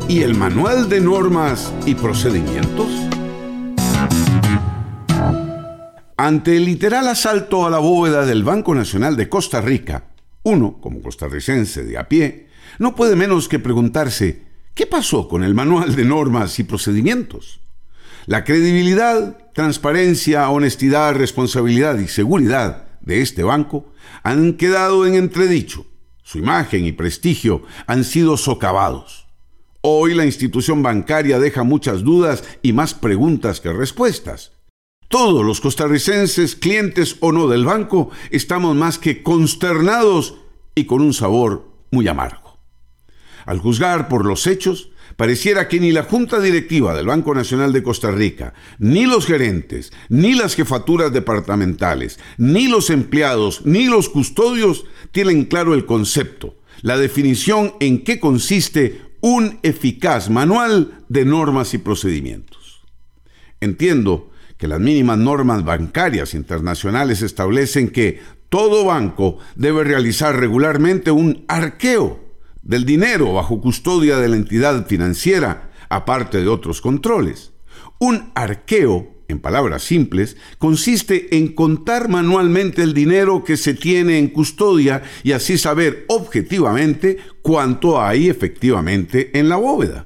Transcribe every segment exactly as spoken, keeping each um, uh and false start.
¿Y el manual de normas y procedimientos? Ante el literal asalto a la bóveda del Banco Nacional de Costa Rica, uno, como costarricense de a pie, no puede menos que preguntarse, ¿qué pasó con el manual de normas y procedimientos? La credibilidad, transparencia, honestidad, responsabilidad y seguridad de este banco han quedado en entredicho. Su imagen y prestigio han sido socavados. Hoy la institución bancaria deja muchas dudas y más preguntas que respuestas. Todos los costarricenses, clientes o no del banco, estamos más que consternados y con un sabor muy amargo. Al juzgar por los hechos, pareciera que ni la Junta Directiva del Banco Nacional de Costa Rica, ni los gerentes, ni las jefaturas departamentales, ni los empleados, ni los custodios tienen claro el concepto, la definición en qué consiste un eficaz manual de normas y procedimientos. Entiendo que las mínimas normas bancarias internacionales establecen que todo banco debe realizar regularmente un arqueo del dinero bajo custodia de la entidad financiera, aparte de otros controles. Un arqueo, en palabras simples, consiste en contar manualmente el dinero que se tiene en custodia y así saber objetivamente cuánto hay efectivamente en la bóveda.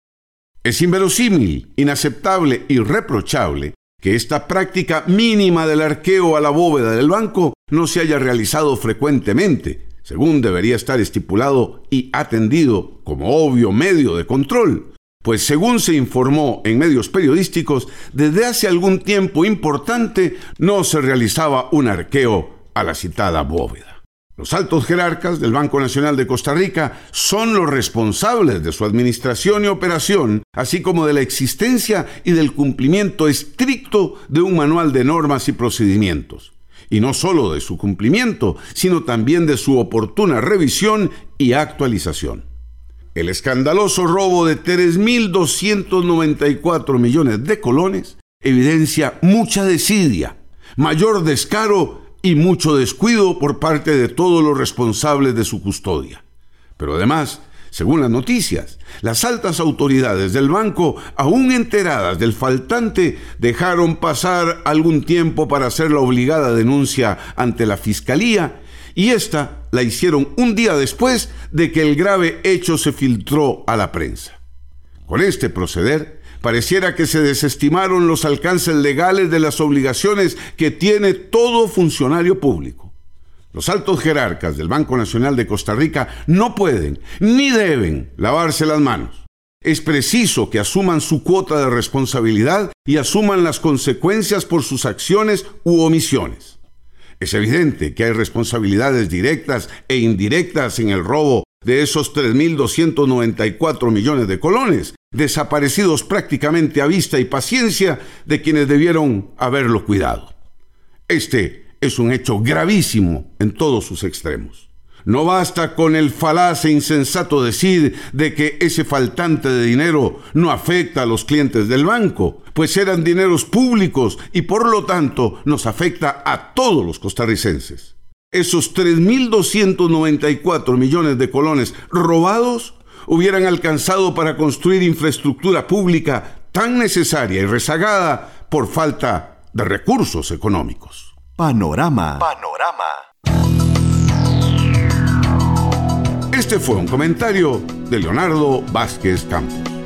Es inverosímil, inaceptable y irreprochable que esta práctica mínima del arqueo a la bóveda del banco no se haya realizado frecuentemente, según debería estar estipulado y atendido como obvio medio de control, pues según se informó en medios periodísticos, desde hace algún tiempo importante no se realizaba un arqueo a la citada bóveda. Los altos jerarcas del Banco Nacional de Costa Rica son los responsables de su administración y operación, así como de la existencia y del cumplimiento estricto de un manual de normas y procedimientos. Y no solo de su cumplimiento, sino también de su oportuna revisión y actualización. El escandaloso robo de tres mil doscientos noventa y cuatro millones de colones evidencia mucha desidia, mayor descaro y mucho descuido por parte de todos los responsables de su custodia. Pero además, según las noticias, las altas autoridades del banco, aún enteradas del faltante, dejaron pasar algún tiempo para hacer la obligada denuncia ante la Fiscalía, y esta la hicieron un día después de que el grave hecho se filtró a la prensa. Con este proceder, pareciera que se desestimaron los alcances legales de las obligaciones que tiene todo funcionario público. Los altos jerarcas del Banco Nacional de Costa Rica no pueden ni deben lavarse las manos. Es preciso que asuman su cuota de responsabilidad y asuman las consecuencias por sus acciones u omisiones. Es evidente que hay responsabilidades directas e indirectas en el robo de esos tres mil doscientos noventa y cuatro millones de colones, desaparecidos prácticamente a vista y paciencia de quienes debieron haberlo cuidado. Este es un hecho gravísimo en todos sus extremos. No basta con el falaz e insensato decir de que ese faltante de dinero no afecta a los clientes del banco, pues eran dineros públicos y por lo tanto nos afecta a todos los costarricenses. Esos tres mil doscientos noventa y cuatro millones de colones robados hubieran alcanzado para construir infraestructura pública tan necesaria y rezagada por falta de recursos económicos. Panorama. Panorama. Este fue un comentario de Leonardo Vázquez Campos.